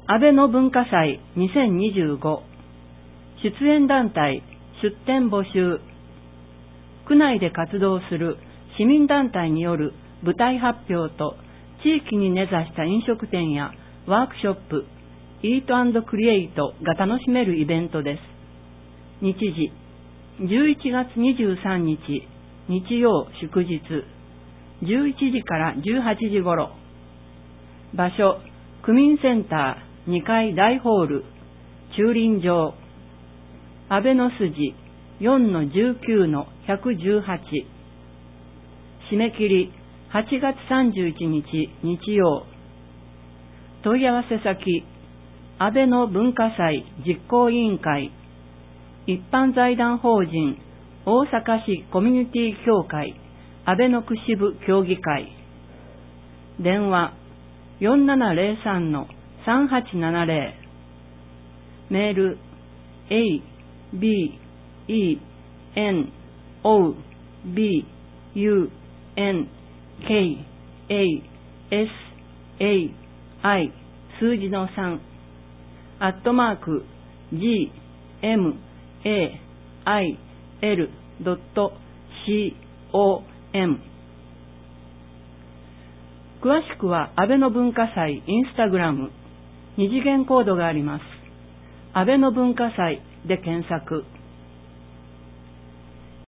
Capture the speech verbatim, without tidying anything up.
安倍の文化祭にせんにじゅうご出演団体出展募集。区内で活動する市民団体による舞台発表と地域に根ざした飲食店やワークショップ、イート&クリエイトが楽しめるイベントです。日時、じゅういちがつにじゅうさんにち、日曜祝日、じゅういちじからじゅうはちじ頃。場所、区民センターにかい大ホール、駐輪場。安倍の筋 よんのじゅうきゅうのひゃくじゅうはち。締め切りはちがつさんじゅういちにち日曜。問い合わせ先、安倍の文化祭実行委員会、一般財団法人大阪市コミュニティ協会安倍の区支部協議会。電話よんななゼロさんのさんはちななゼロ。メール エービーイーエヌオービーユーエヌケーエーエスエーアイ 数字のさんアットマーク ジーエムエーアイエルドットコム。 詳しくは安倍の文化祭インスタグラム、二次元コードがあります。安倍の文化祭で検索。